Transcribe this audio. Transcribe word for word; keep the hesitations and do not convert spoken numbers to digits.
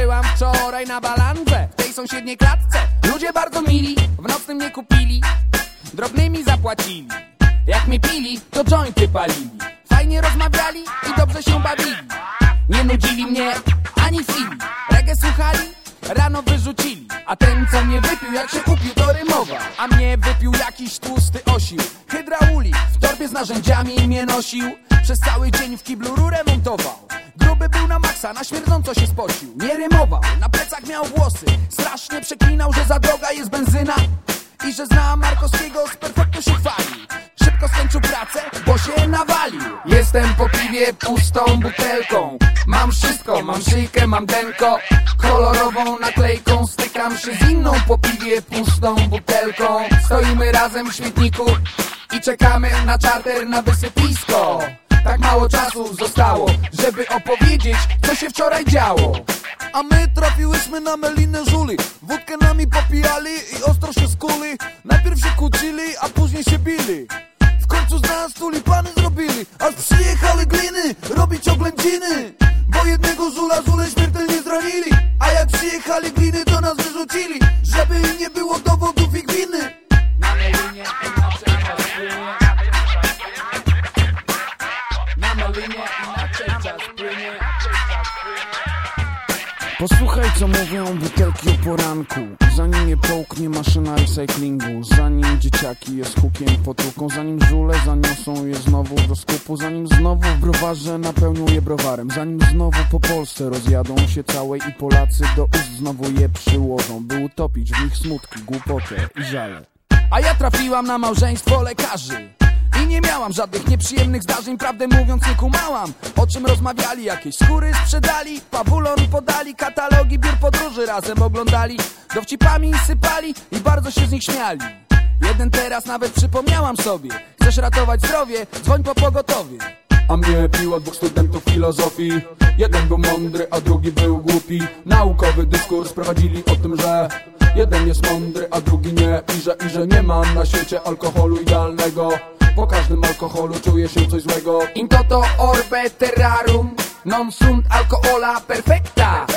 Byłam wczoraj na balandze, w tej sąsiedniej klatce. Ludzie bardzo mili, w nocnym nie kupili, drobnymi zapłacili. Jak mi pili, to jointy palili. Fajnie rozmawiali i dobrze się bawili. Nie nudzili mnie ani chwili. Reggae słuchali, rano wyrzucili. A ten co mnie wypił, jak się kupił, to rymował. A mnie wypił jakiś tłusty osił. Hydraulik w torbie z narzędziami mnie nosił. Przez cały dzień w kiblu rurę montował. Gruby był na maksa, na śmierdząco się spocił. Nie rymował, na plecach miał włosy. Strasznie przeklinał, że za droga jest benzyna i że zna Markowskiego, z perfektu się chwali. Szybko skończył pracę, bo się nawalił. Jestem po piwie pustą butelką. Mam wszystko, mam szyjkę, mam denko. Kolorową naklejką stykam się z inną po piwie pustą butelką. Stoimy razem w śmietniku i czekamy na czarter na wysypisko. Tak mało czasu zostało, żeby opowiedzieć, co się wczoraj działo. A my trafiłyśmy na melinę żuli. Wódkę nami popijali i ostro się skuli. Najpierw się kłócili, a później się bili. W końcu z nas tulipany zrobili. Aż przyjechali gliny robić oględziny, bo jednego żula żule śmiertelnie zranili. A jak przyjechali gliny, to nas wyrzucili, żeby nie było dowodów ich winy. Na melinie inaczej czas płynie. Na melinie inaczej czas płynie. Posłuchaj co mówią butelki o poranku. Zanim je połknie maszyna recyklingu, zanim dzieciaki je z hukiem potłuką, zanim żule zaniosą je znowu do skupu, zanim znowu w browarze napełnią je browarem, zanim znowu po Polsce rozjadą się całej i Polacy do ust znowu je przyłożą, by utopić w nich smutki, głupotę i żale. A ja trafiłam na małżeństwo lekarzy i nie miałam żadnych nieprzyjemnych zdarzeń. Prawdę mówiąc nie kumałam, o czym rozmawiali. Jakieś skóry sprzedali, pawulon podali, katalogi biur podróży razem oglądali, dowcipami sypali i bardzo się z nich śmiali. Jeden teraz nawet przypomniałam sobie: chcesz ratować zdrowie? Dzwoń po pogotowie. A mnie piło dwóch studentów filozofii. Jeden był mądry, a drugi był głupi. Naukowy dyskurs prowadzili o tym, że jeden jest mądry, a drugi nie. I że, i że nie ma na świecie alkoholu idealnego. Po każdym alkoholu czuje się coś złego. In toto orbe terrarum, non sunt alcohola perfecta.